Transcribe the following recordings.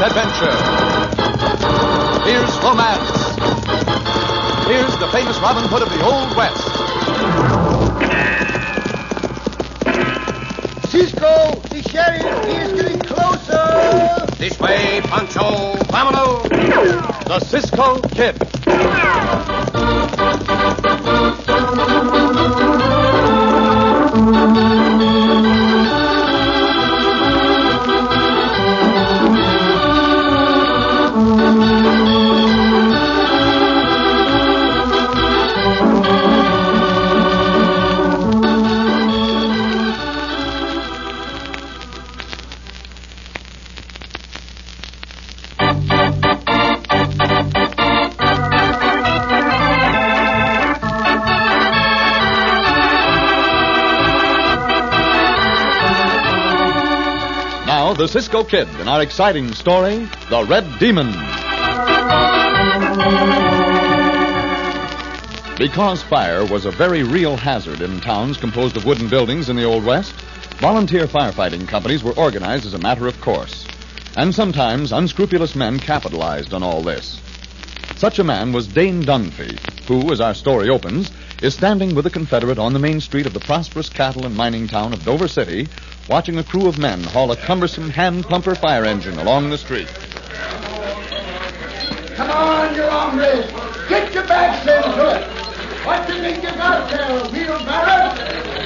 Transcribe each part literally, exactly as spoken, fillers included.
adventure. Here's romance. Here's the famous Robin Hood of the Old West. Cisco, the sheriff, he is getting closer. This way, Pancho. Vámonos. The Cisco Kid. The Cisco Kid in our exciting story, The Red Demon. Because fire was a very real hazard in towns composed of wooden buildings in the Old West, volunteer firefighting companies were organized as a matter of course. And sometimes unscrupulous men capitalized on all this. Such a man was Dane Dunphy, who, as our story opens, is standing with a Confederate on the main street of the prosperous cattle and mining town of Dover City, watching a crew of men haul a cumbersome hand-plumper fire engine along the street. Come on, you hombres. Get your backs into it. What do you think you got there, wheelbarrow?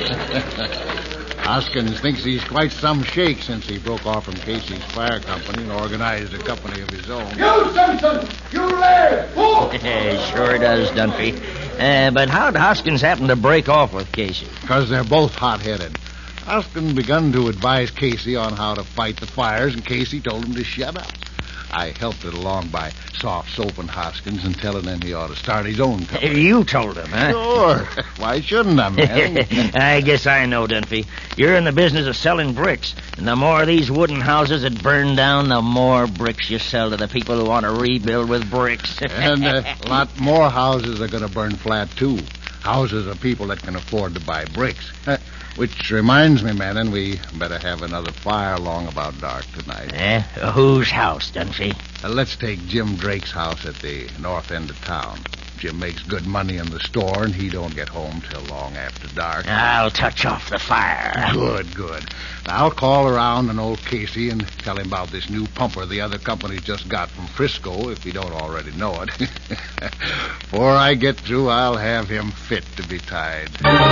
Hoskins thinks he's quite some shake since he broke off from Casey's fire company and organized a company of his own. You, Simpson! You there! Who? Sure does, Dunphy. Uh, but how'd Hoskins happen to break off with Casey? Because they're both hot-headed. Hoskins begun to advise Casey on how to fight the fires, and Casey told him to shut up. I helped it along by soft-soaping Hoskins and telling him he ought to start his own company. You told him, huh? Sure. Why shouldn't I, man? I guess I know, Dunphy. You're in the business of selling bricks, and the more of these wooden houses that burn down, the more bricks you sell to the people who want to rebuild with bricks. And uh, a lot more houses are going to burn flat, too. Houses of people that can afford to buy bricks. Which reminds me, Manning, we better have another fire along about dark tonight. Eh? Whose house, Dunphy? Uh, let's take Jim Drake's house at the north end of town. Jim makes good money in the store, and he don't get home till long after dark. I'll touch off the fire. Good, good. Now, I'll call around an old Casey and tell him about this new pumper the other company just got from Frisco, if he don't already know it. Before I get through, I'll have him fit to be tied.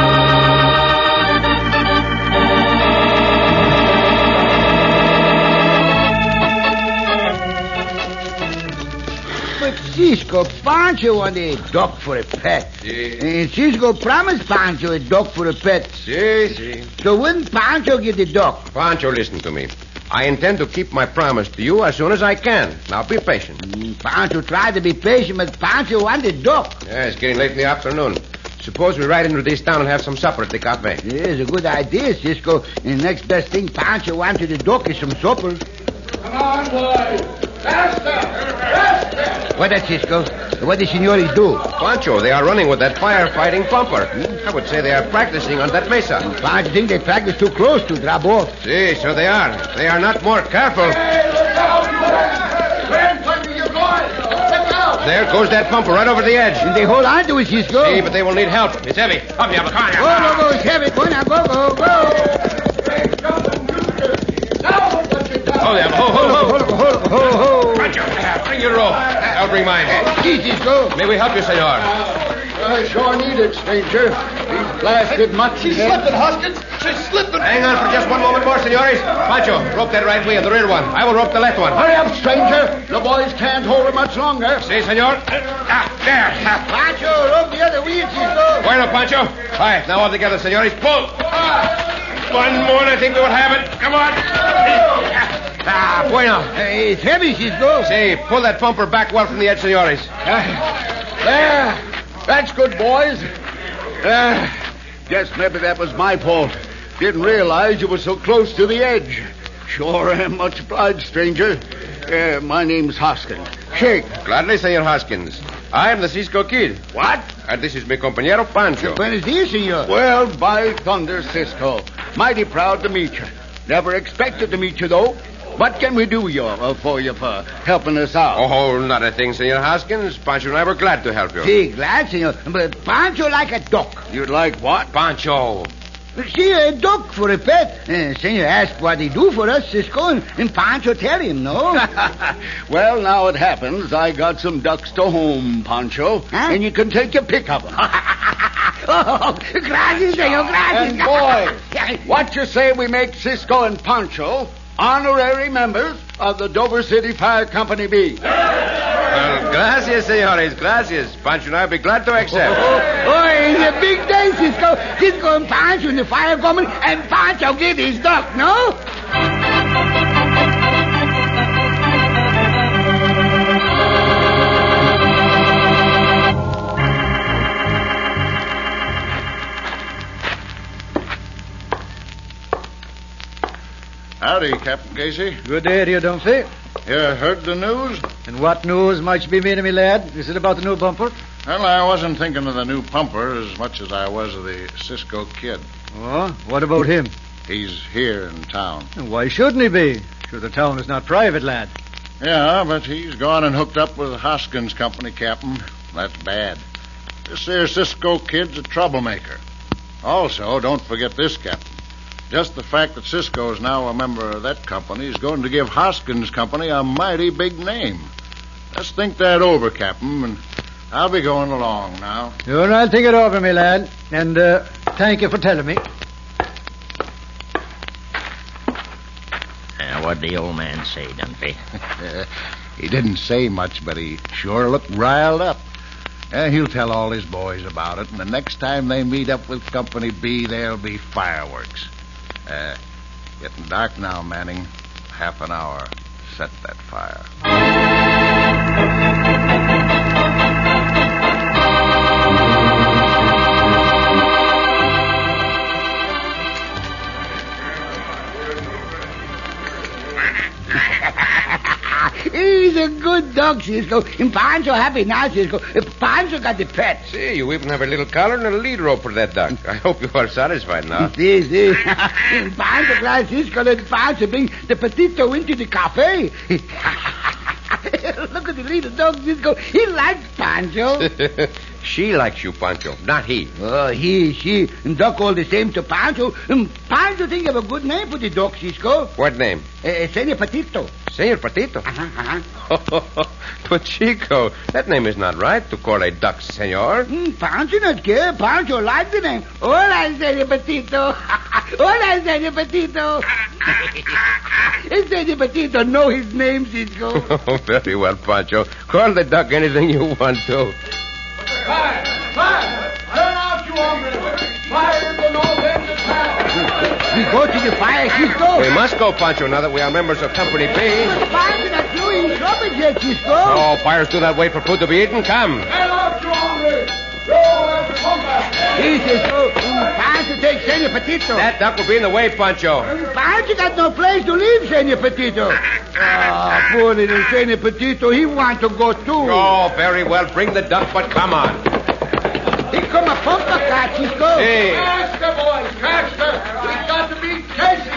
But Cisco, Pancho wanted a duck for a pet. Si. And Cisco promised Pancho a duck for a pet. Si, si. So wouldn't Pancho get the duck? Pancho, listen to me. I intend to keep my promise to you as soon as I can. Now, be patient. Mm, Pancho tried to be patient, but Pancho wanted a duck. Yeah, it's getting late in the afternoon. Suppose we ride into this town and have some supper at the cafe. Yeah, it's a good idea, Cisco. And the next best thing Pancho wanted a duck is some supper. Come on, boys. Faster! Faster! What is Cisco? What the senores do? Pancho, they are running with that firefighting pumper. Hmm? I would say they are practicing on that mesa. Pancho think they practice too close to drop off. Si, so they are. They are not more careful. Hey, look out, you guys! Where in front of you going? Look out! There goes that pumper right over the edge. And they hold on to it, Cisco. Si, but they will need help. It's heavy. Up, you have a car. Go, go, go, it's heavy. Go now, go, go, go. Oh, yeah. Ho, ho, ho. Ho, ho, ho, ho. Pancho, bring your rope. I'll bring mine. See, Cisco. May we help you, senor? I sure need it, stranger. These blasted mutts. She's slipping, Hoskins. She's slipping. Hang on for just one moment more, senores. Pancho, rope that right wheel, the rear one. I will rope the left one. Hurry up, stranger. The boys can't hold her much longer. Si, senor. Ah, there. Ah. Pancho, rope the other wheel, Cisco. Bueno, Pancho. All right, now all together, senores. Pull. One more, and I think we will have it. Come on. Ah, bueno. Hey, it's heavy, Cisco. Si, pull that bumper back well from the edge, senores. Uh, there. That's good, boys. Uh, guess maybe that was my fault. Didn't realize you were so close to the edge. Sure am much obliged, stranger. Uh, my name's Hoskins. Shake. Gladly, Senor Hoskins. I am the Cisco Kid. What? And this is mi compañero Pancho. Buenos dias, senor. Well, by thunder, Cisco. Mighty proud to meet you. Never expected to meet you, though. What can we do you, uh, for you for helping us out? Oh, not a thing, Senor Hoskins. Pancho and I were glad to help you. Sí, glad, senor. But Pancho like a duck. You'd like what? Pancho. See, a duck for a pet. Uh, senor asked what he do for us, Cisco, and, and Pancho tell him, no? Well, now it happens I got some ducks to home, Pancho, Huh? and you can take your pick of them. Oh, gracias, senor, gracias. And boys, what you say we make Cisco and Pancho honorary members of the Dover City Fire Company B? Well, gracias, senores, gracias. Pancho and I will be glad to accept. Oh, oh, it's a big day, Cisco. Cisco and Pancho in the fire company, and Pancho get his duck, no? Howdy, Captain Casey. Good day to you, Dunphy. You heard the news? And what news might be made of me, lad? Is it about the new bumper? Well, I wasn't thinking of the new pumper as much as I was of the Cisco kid. Oh, what about him? He's here in town. And why shouldn't he be? Sure, the town is not private, lad. Yeah, but he's gone and hooked up with Hoskins Company, Captain. That's bad. This here Cisco kid's a troublemaker. Also, don't forget this, Captain. Just the fact that Cisco is now a member of that company is going to give Hoskins Company a mighty big name. Let's think that over, Captain, and I'll be going along now. Sure, I'll think it over, me lad. And uh, thank you for telling me. Uh, what'd the old man say, Dunphy? He didn't say much, but he sure looked riled up. Uh, he'll tell all his boys about it, and the next time they meet up with Company B, there'll be fireworks. Uh, getting dark now, Manning. Half an hour. Set that fire. He's a good dog, Cisco. And Pancho happy now, Cisco. Pancho got the pet. See, you even have a little collar and a lead rope for that duck. I hope you are satisfied now. See, see. Pancho glad Cisco let Pancho bring the petito into the cafe. Look at the little dog, Cisco. He likes Pancho. She likes you, Pancho, not he. Oh, he, she, and duck all the same to Pancho. Um, Pancho think of a good name for the dog, Cisco. What name? Uh, Senor Petito. Senor Patito. Uh-huh, uh-huh. But, Chico, that name is not right to call a duck senor. Mm, Pancho not care. Pancho like the name. Hola, Senor Petito. Hola, Senor Petito. Senor Petito know his name, Cisco. Oh, very well, Pancho. Call the duck anything you want to. Fire! Fire! Turn out, you hombres! Fire at the north end of town! We go to the fire, Cisco. We must go, Pancho, now that we are members of Company B. Pancho not doing trouble yet, Cisco. Oh, fires do not wait for food to be eaten. Come. Turn out, you hombres! Go and come back! He Cisco. Um, Pancho take Senor Petito. That duck will be in the way, Pancho. Pancho got no place to live, Senor Petito. Ah, poor little Senor Petito. He want to go too. Oh, very well. Bring the duck, but come on. He come a pump the cat, Cisco. Hey. Faster, boys! Faster! We've got to be Casey!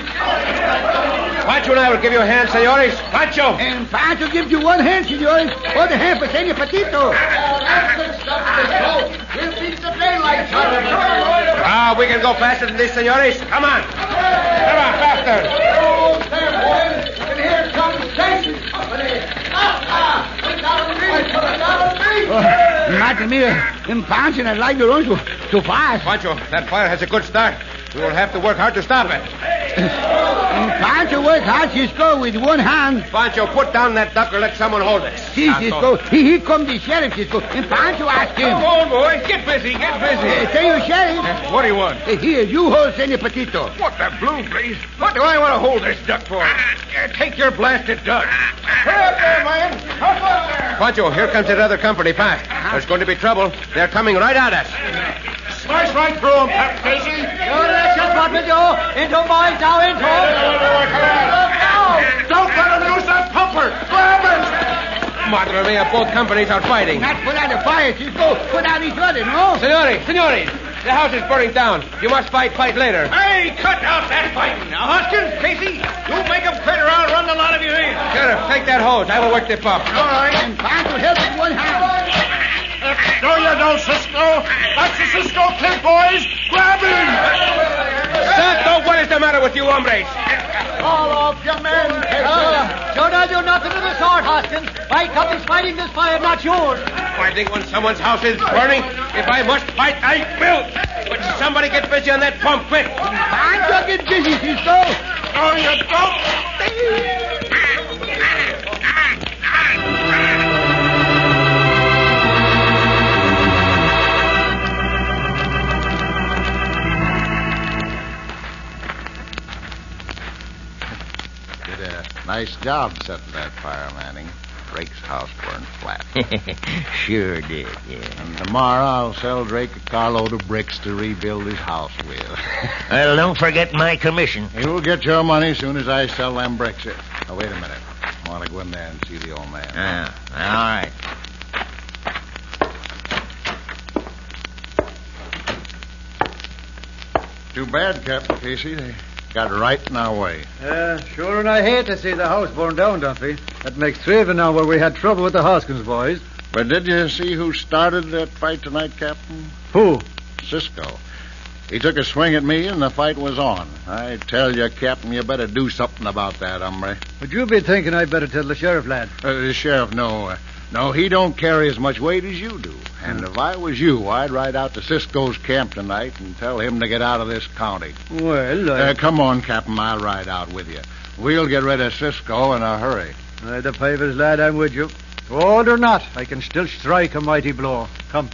Pancho and I will give you a hand, senores. Pancho. And Pancho gives you one hand, senores. Hold the hand for Senor Petito. That's good stuff, Cisco. We'll beat the daylights out of it. Ah, we can go faster than this, senores. Come on. Come on, faster. Oh, there, boys! And here comes Casey's company! Ah, ah! Look down me! Look down me! Oh, Madre mia, and Pancho not like to run so, so fast. Pancho, that fire has a good start. We will have to work hard to stop it. And Pancho work hard, Cisco, with one hand. Pancho, put down that duck or let someone hold it. See, Cisco, he, he come the sheriff, Cisco, and Pancho asked him. Come on, boys. Get busy, get busy. Uh, Senor Sheriff, What do you want? uh, here, you hold Senor Petito. What the blue blaze? What do I want to hold this duck for? Uh, take your blasted duck. Hurry up there, man! Up up there! Pancho, here comes that other company pack. There's going to be trouble. They're coming right at us. Smash right through him, Captain Casey! That's just what we do. Into boys, now into. Don't let him use that pumper! Grab him! Madre mia, both companies are fighting. Not put out the fire, Cisco. Put out each other, no? Senores, senores, the house is burning down. You must fight, fight later. Hey, cut out that fighting! Now, Hoskins, Casey, you make him clear. I'll run the lot of that hose. I will work the pump. All right. And Pancho help with one hand. No, you don't, Cisco. That's the Cisco Kid, boys. Grab him. Santo, what is the matter with you hombres? All off your men. Uh, don't I do nothing of the sort, Hoskins. My company's fighting this fire, not yours. Fighting when someone's house is burning? If I must fight, I will. But somebody get busy on that pump, quick. Pancho, get busy, Cisco. No, you don't. Nice job setting that fire, Manning. Drake's house burned flat. Sure did, yeah. And tomorrow I'll sell Drake a carload of bricks to rebuild his house with. Well, don't forget my commission. You'll get your money as soon as I sell them bricks. Now, wait a minute. I want to go in there and see the old man. Ah, all right. Too bad, Captain Casey. They got right in our way. Uh, sure, and I hate to see the house burn down, Dunphy. That makes three of it now where we had trouble with the Hoskins boys. But did you see who started that fight tonight, Captain? Who? Cisco. He took a swing at me, and the fight was on. I tell you, Captain, you better do something about that, hombre. Would you be thinking I'd better tell the sheriff, lad? Uh, the sheriff, no. Uh, no, he don't carry as much weight as you do. And if I was you, I'd ride out to Cisco's camp tonight and tell him to get out of this county. Well, I... Uh, come on, Captain, I'll ride out with you. We'll get rid of Cisco in a hurry. Uh, the papers, lad, I'm with you. Old or not, I can still strike a mighty blow. Come.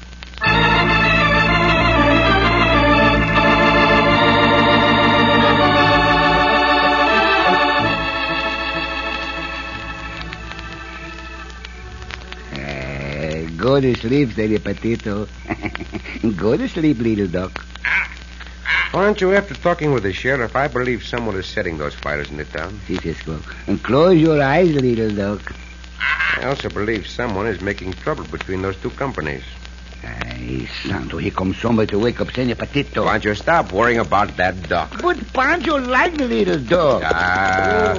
Go to sleep, Senor Petito. Go to sleep, little duck. Aren't you after talking with the sheriff? I believe someone is setting those fires in the town. Si, Cisco. And close your eyes, little duck. I also believe someone is making trouble between those two companies. Ay, Santo, here comes somebody to wake up Senor Petito. Why don't you stop worrying about that duck? But Pancho likes the little dog. Ah.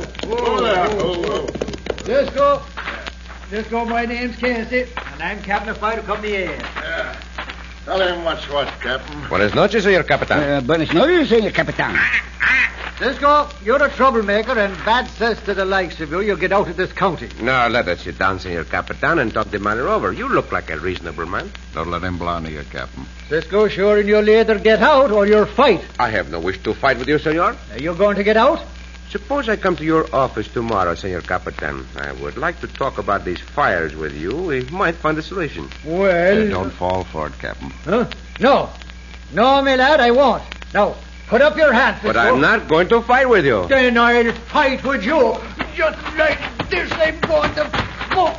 Cisco. Cisco, my name's Casey, and I'm captain of Fire Company A. Yeah. Tell him what's what, Captain. Buenas noches, señor capitán. Uh, buenas noches, Senor Capitan. Cisco, you're a troublemaker, and bad says to the likes of you, you'll get out of this county. No, let us sit down, señor capitán, and talk the matter over. You look like a reasonable man. Don't let him blunder you, Captain. Cisco, sure, and you'll either get out or you'll fight. I have no wish to fight with you, señor. Are you going to get out? Suppose I come to your office tomorrow, Senor Capitan. I would like to talk about these fires with you. We might find a solution. Well... Uh, don't fall for it, Captain. Huh? No. No, my lad, I won't. Now, put up your hands, Cisco. But I'm not going to fight with you. Then I'll fight with you. Just like this, I'm going to... Oh.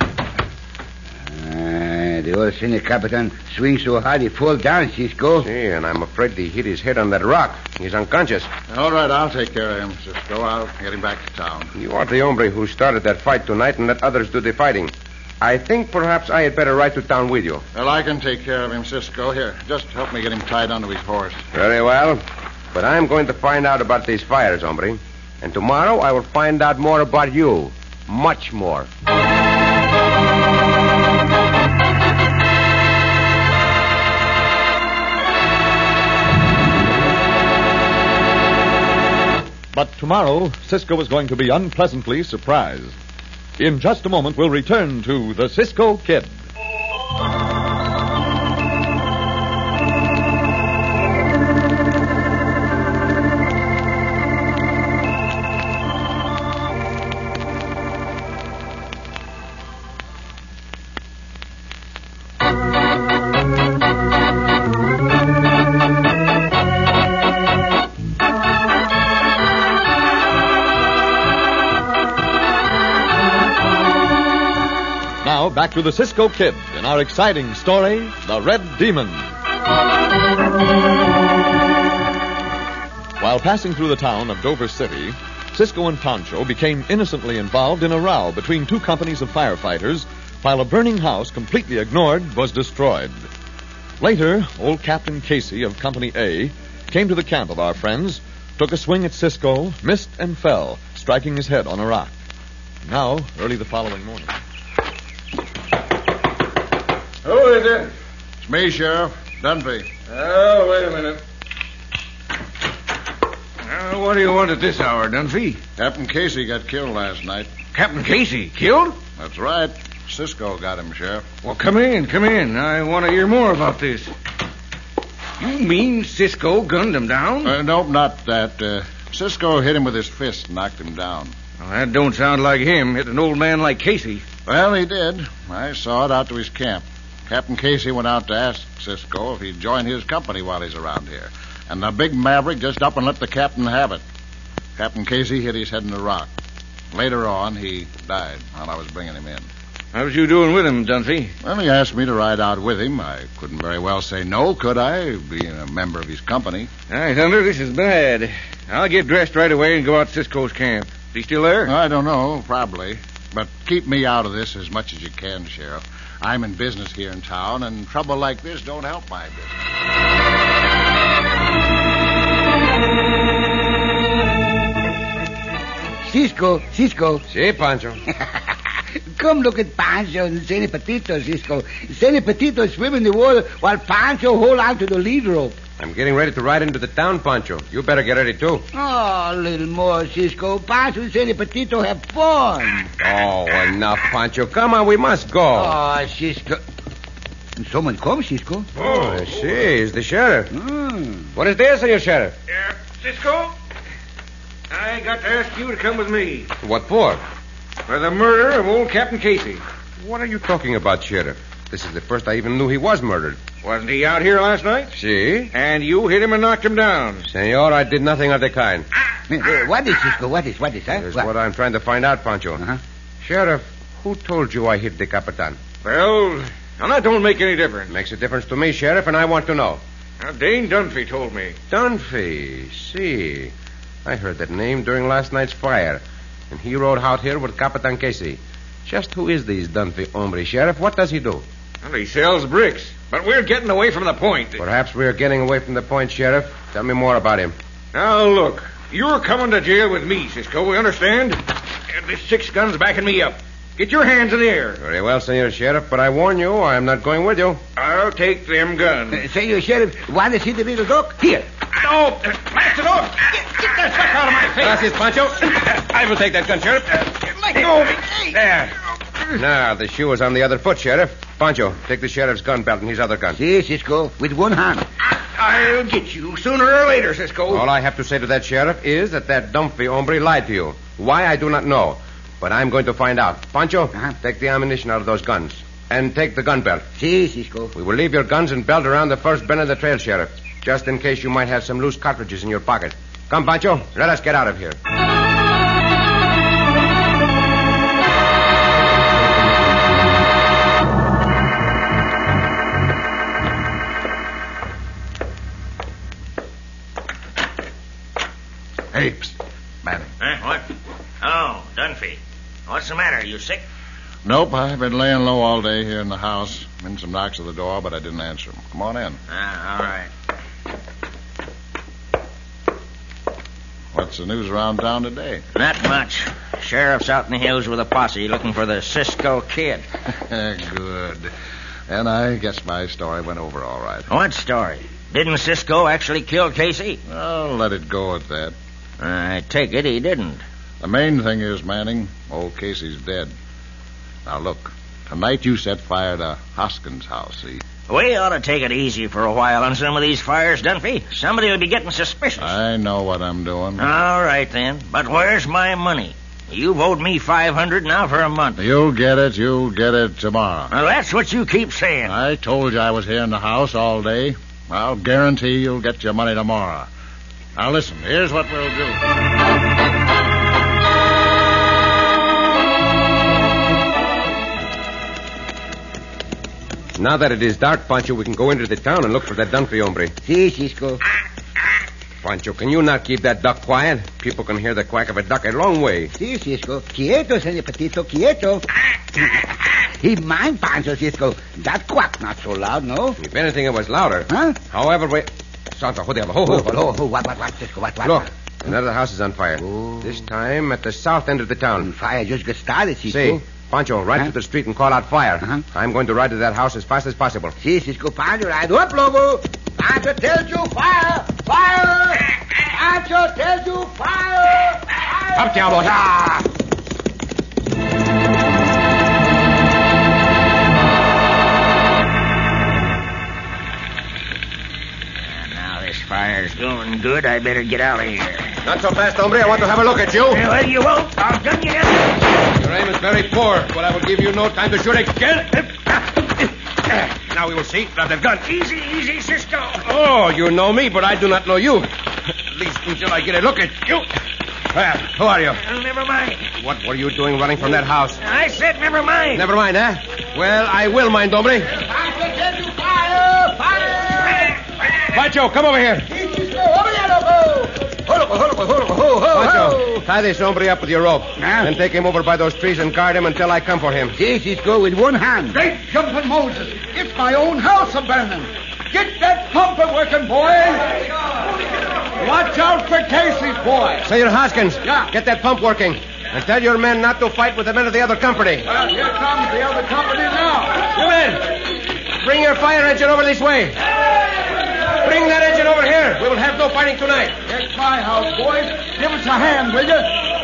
Uh, the old Senor Capitan swings so hard he falls down, Cisco. See, and I'm afraid he hit his head on that rock. He's unconscious. All right, I'll take care of him, Cisco. I'll get him back to town. You are the hombre who started that fight tonight and let others do the fighting. I think perhaps I had better ride to town with you. Well, I can take care of him, Cisco. Here, just help me get him tied onto his horse. Very well. But I'm going to find out about these fires, hombre. And tomorrow I will find out more about you. Much more. But tomorrow, Cisco is going to be unpleasantly surprised. In just a moment, we'll return to the Cisco Kid. Now, back to the Cisco Kid in our exciting story, The Red Demon. While passing through the town of Dover City, Cisco and Pancho became innocently involved in a row between two companies of firefighters, while a burning house, completely ignored, was destroyed. Later, old Captain Casey of Company A came to the camp of our friends, took a swing at Cisco, missed and fell, striking his head on a rock. Now, early the following morning. Who is it? It's me, Sheriff. Dunphy. Oh, wait a minute. Uh, what do you want at this hour, Dunphy? Captain Casey got killed last night. Captain Casey killed? That's right. Cisco got him, Sheriff. Well, come in, come in. I want to hear more about this. You mean Cisco gunned him down? Uh, nope, not that. Uh, Cisco hit him with his fist and knocked him down. Well, that don't sound like him, hitting an old man like Casey. Well, he did. I saw it out to his camp. Captain Casey went out to ask Cisco if he'd join his company while he's around here. And the big maverick just up and let the captain have it. Captain Casey hit his head in the rock. Later on, he died while I was bringing him in. How was you doing with him, Dunphy? Well, he asked me to ride out with him. I couldn't very well say no, could I, being a member of his company? All right, Thunder, this is bad. I'll get dressed right away and go out to Cisco's camp. Is he still there? I don't know, probably. But keep me out of this as much as you can, Sheriff. I'm in business here in town, and trouble like this don't help my business. Cisco, Cisco. Si, Pancho. Come look at Pancho and Senny Petito, Cisco. Senny Petito swim in the water while Pancho hold on to the lead rope. I'm getting ready to ride into the town, Pancho. You better get ready, too. Oh, a little more, Cisco. Pancho and Senny Petito have fun. Oh, enough, Pancho. Come on, we must go. Oh, Cisco. Someone come, Cisco. Oh, I see. It's the sheriff. Mm. What is this, Senor Sheriff? Yeah, Cisco? I got to ask you to come with me. What for? For the murder of old Captain Casey. What are you talking about, Sheriff? This is the first I even knew he was murdered. Wasn't he out here last night? See? And you hit him and knocked him down. Senor, I did nothing of the kind. Uh, what is, Cisco? What is, what is, huh? That's What? what I'm trying to find out, Pancho. Uh-huh. Sheriff, who told you I hit the Capitan? Well, now that don't make any difference. Makes a difference to me, Sheriff, and I want to know. Now, Dane Dunphy told me. Dunphy, see. I heard that name during last night's fire. And he rode out here with Capitan Casey. Just who is this Dunphy hombre, Sheriff? What does he do? Well, he sells bricks. But we're getting away from the point. Perhaps we're getting away from the point, Sheriff. Tell me more about him. Now, look. You're coming to jail with me, Cisco. We understand? And this six gun's backing me up. Get your hands in the air. Very well, Senor Sheriff, but I warn you, I'm not going with you. I'll take them guns. Uh, Senor Sheriff, want to see the little dog? Here. No, uh, blast it off. Get, get that stuff out of my face. Gracias, Pancho. I will take that gun, Sheriff. Let go of me. There. Now, the shoe is on the other foot, Sheriff. Pancho, take the sheriff's gun belt and his other gun. See, Cisco, with one hand. I'll get you sooner or later, Cisco. All I have to say to that sheriff is that that Dunphy hombre lied to you. Why, I do not know. But I'm going to find out. Pancho, Uh-huh. take the ammunition out of those guns. And take the gun belt. See, Cisco. We will leave your guns and belt around the first bend of the trail, Sheriff. Just in case you might have some loose cartridges in your pocket. Come, Pancho, let us get out of here. Hey, psst, Manning. Huh? What? Oh, Dunphy. What's the matter? You sick? Nope, I've been laying low all day here in the house. Been some knocks at the door, but I didn't answer them. Come on in. Ah, all right. What's the news around town today? Not much. Sheriff's out in the hills with a posse looking for the Cisco Kid. Good. And I guess my story went over all right. What story? Didn't Cisco actually kill Casey? I'll let it go at that. I take it he didn't. The main thing is, Manning, old Casey's dead. Now, look, tonight you set fire to Hoskins' house, see? We ought to take it easy for a while on some of these fires, Dunphy. Somebody will be getting suspicious. I know what I'm doing. All right, then. But where's my money? You've owed me five hundred now for a month. You'll get it. You'll get it tomorrow. Well, that's what you keep saying. I told you I was here in the house all day. I'll guarantee you'll get your money tomorrow. Now, listen, here's what we'll do. Now that it is dark, Pancho, we can go into the town and look for that Dunphy hombre. See, Cisco. Pancho, can you not keep that duck quiet? People can hear the quack of a duck a long way. See, Cisco. Quieto, Senor Petito, quieto. He mind, Pancho, Cisco. That quack not so loud, no? If anything, it was louder. Huh? However, we... Santa, what the hell? Ho, ho, Oh, oh, oh, what, what, what, Cisco, what, what? Look, Another house is on fire. Oh. This time at the south end of the town. Fire just got started, Cisco. See, Pancho, ride Huh? to the street and call out fire. Uh-huh. I'm going to ride to that house as fast as possible. Si, Cisco, Pancho, ride up, Lobo. Pancho tells you fire, fire. Pancho tells you fire, fire. Up, Diablo. Ah! Now this fire's going good. I better get out of here. Not so fast, hombre. I want to have a look at you. Well, you won't. I'll gun you down. Your aim is very poor, but I will give you no time to shoot again. Now we will see. Grab the gun. Easy, easy, Cisco. Oh, you know me, but I do not know you. At least until I get a look at you. Well, who are you? Well, never mind. What were you doing running from that house? I said never mind. Never mind, eh? Well, I will mind, hombre. Pancho tells you fire, fire. Pancho, come over here. Si, Cisco, over there, Lobo. Ho, Lobo, ho, Lobo, ho, Lobo, ho, ho, Pancho, ho. tie this hombre up with your rope. Huh? Then take him over by those trees and guard him until I come for him. Si, Cisco, with one hand. Great jumping Moses. It's my own house a-burning. Get that pumper working, boys. Watch out for Casey's boy. Senor Hoskins, Yeah. get that pump working. And tell your men not to fight with the men of the other company. Well, here comes the other company now. You men, bring your fire engine over this way. Bring that engine over here. We will have no fighting tonight. It's my house, boys. Give us a hand, will you?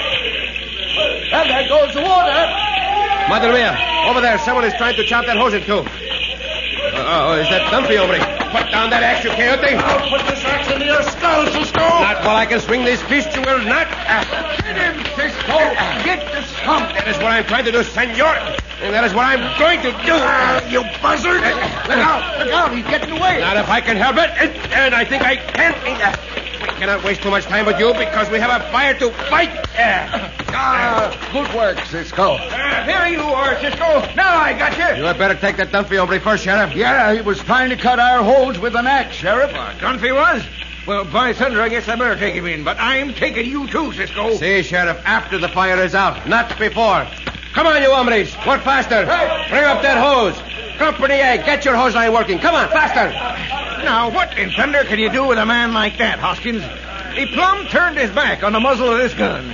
And there goes the water. Madre mia, over there, someone is trying to chop that hose in two. Uh, oh, is that Dumpy, hombre? Put down that axe, you coyote. I'll put this axe into your skull, Cisco. Not while I can swing this fist, you will not. Get him, Cisco. Get the stump. That is what I'm trying to do, senor. And that is what I'm going to do. You buzzard. Look out, look out. He's getting away. Not if I can help it. And I think I can. We cannot waste too much time with you because we have a fire to fight. Ah, good work, Cisco. Uh, there you are, Cisco. Now I got you. You had better take that Dunphy hombre first, Sheriff. Yeah, he was trying to cut our hose with an axe, Sheriff. Dunphy was? Well, by thunder, I guess I better take him in. But I'm taking you too, Cisco. See, Sheriff, after the fire is out, not before. Come on, you hombres. Work faster. Bring up that hose. Company A, get your hose line working. Come on, faster. Now, what in thunder can you do with a man like that, Hoskins? He plumb turned his back on the muzzle of this gun.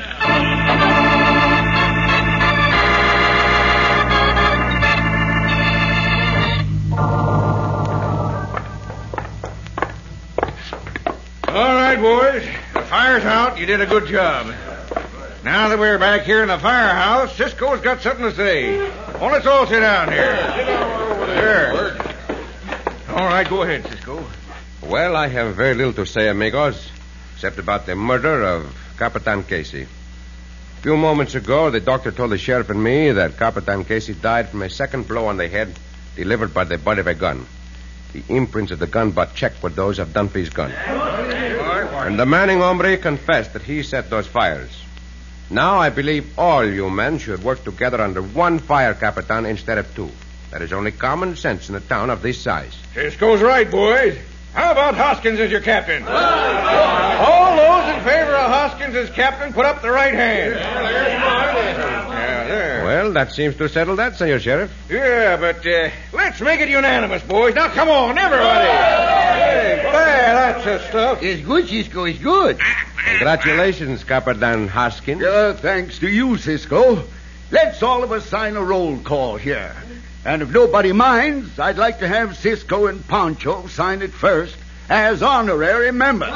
All right, boys. The fire's out. You did a good job. Now that we're back here in the firehouse, Cisco's got something to say. Well, let's all sit down here. Sure. All right, go ahead, Cisco. Well, I have very little to say, amigos, except about the murder of Capitan Casey. A few moments ago, the doctor told the sheriff and me that Capitan Casey died from a second blow on the head delivered by the butt of a gun. The imprints of the gun butt checked with those of Dunphy's gun. And the Manning hombre confessed that he set those fires. Now I believe all you men should work together under one fire, Capitan, instead of two. That is only common sense in a town of this size. Cisco's right, boys. How about Hoskins as your captain? All those in favor of Hoskins as captain, put up the right hand. Yeah, there. Well, that seems to settle that, Senor Sheriff. Yeah, but uh, let's make it unanimous, boys. Now, come on, everybody. Hey, there, that's the stuff. It's good, Cisco. It's good. Congratulations, Capitan Hoskins. Uh, thanks to you, Cisco. Let's all of us sign a roll call here. And if nobody minds, I'd like to have Cisco and Pancho sign it first as honorary members.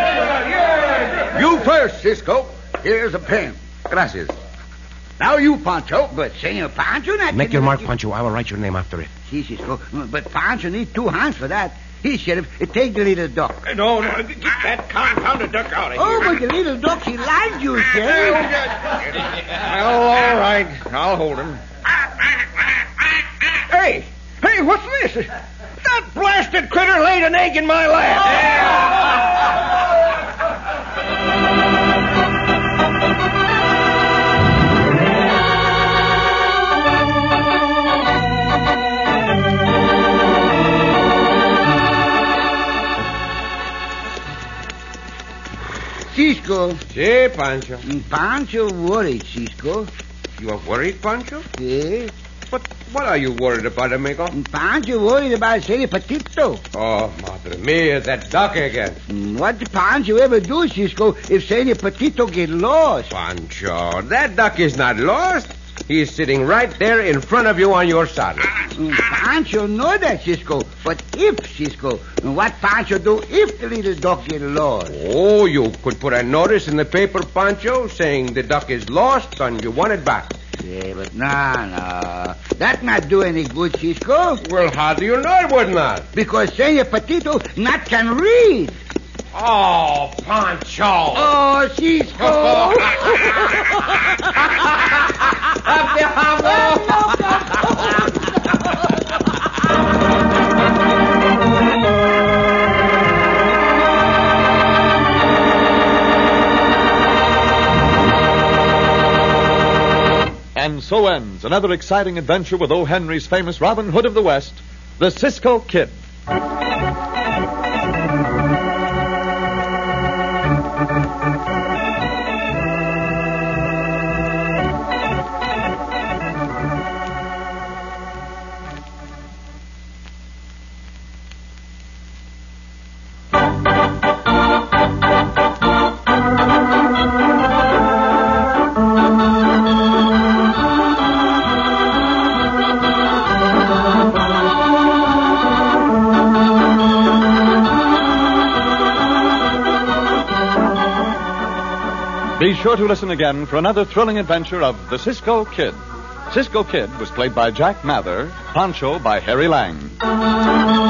You first, Cisco. Here's a pen. Gracias. Now you, Pancho. But Senor Pancho not... Make your mark, Pancho. I will write your name after it. Si, Cisco. But Pancho needs two hands for that. Here, Sheriff, take the little duck. No, no, get that confounded duck out of here. Oh, but the little duck, he likes you, Sheriff. Well, all right. I'll hold him. Hey, hey, what's this? That blasted critter laid an egg in my lap. Cisco. Si, Pancho. Pancho worried, Cisco. You are worried, Pancho? Yes. But what are you worried about, amigo? Pancho worried about Senor Petito. Oh, madre mia, that duck again. What did Pancho ever do, Cisco, if Senor Petito get lost? Pancho, that duck is not lost. He's sitting right there in front of you on your saddle. Pancho know that, Cisco. But if, Cisco, what Pancho do if the little duck get lost? Oh, you could put a notice in the paper, Pancho, saying the duck is lost and you want it back. Yeah, but nah, nah. That not do any good, Cisco. Well, how do you know it would not? Because Senor Petito not can read. Oh, Pancho. Oh, Cisco. Up the And so ends another exciting adventure with O. Henry's famous Robin Hood of the West, the Cisco Kid. Be sure to listen again for another thrilling adventure of the Cisco Kid. Cisco Kid was played by Jack Mather, Pancho by Harry Lang.